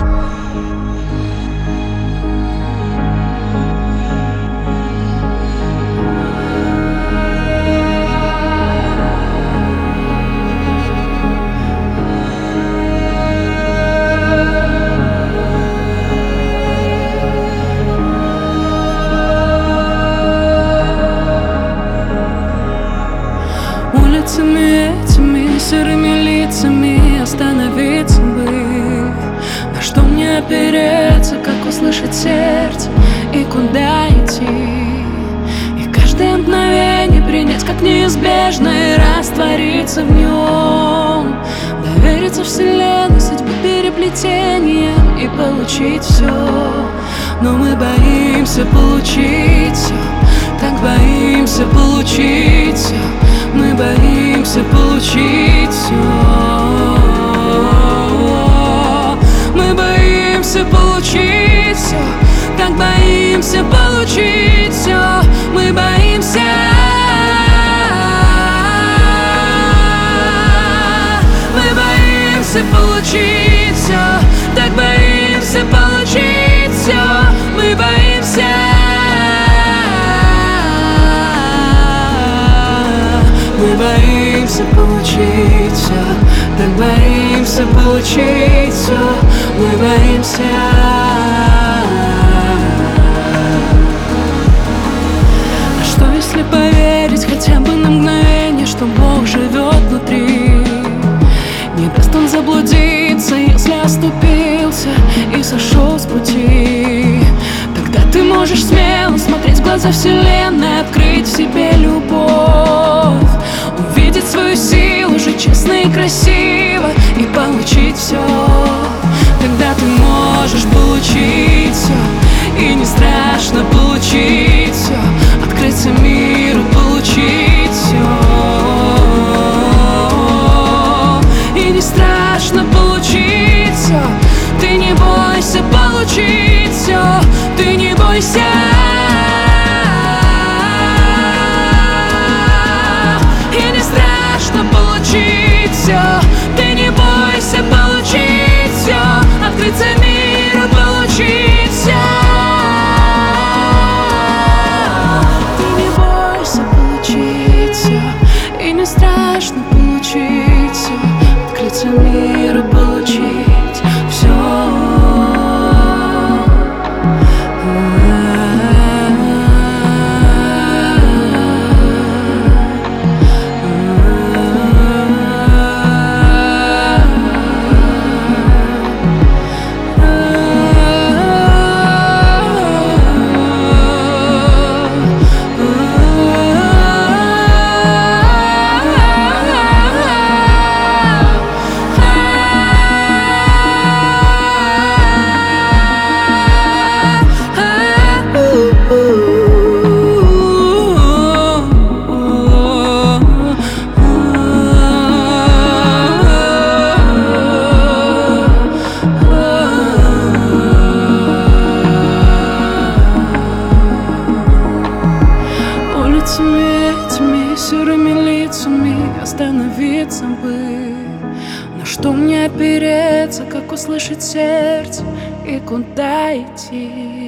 Улицами этими, серыми лицами остановиться бы. На что мне опереться, как услышать сердце и куда идти? И каждое мгновение принять как неизбежное и раствориться в нем. Довериться вселенной, судьбе, переплетениям и получить все. Но мы боимся получить все, так боимся получить все. Мы боимся получить все. Мы боимся получить все, так боимся получить все. Мы боимся. Мы боимся получить все, так боимся получить все. Мы боимся. Мы боимся получить все, так боимся получить все. Мы боимся. А что если поверить хотя бы на мгновение, что Бог живет внутри? Не даст Он заблудиться, если оступился и сошел с пути. Тогда ты можешь смело смотреть в глаза вселенной, открыть в себе любовь, увидеть свою силу, жить честно и красиво и получить все. Тогда ты можешь получить все, и не страшно получить все, открыться миру, получить все. И не страшно получить все, ты не бойся получить все, ты не бойся. Получить все, ты не бойся получить все, открыться миру, получить все. Ты не бойся получить все, и не страшно получить все, открыться миру, получить все. Этими серыми лицами остановиться бы. На что мне опереться, как услышать сердце и куда идти?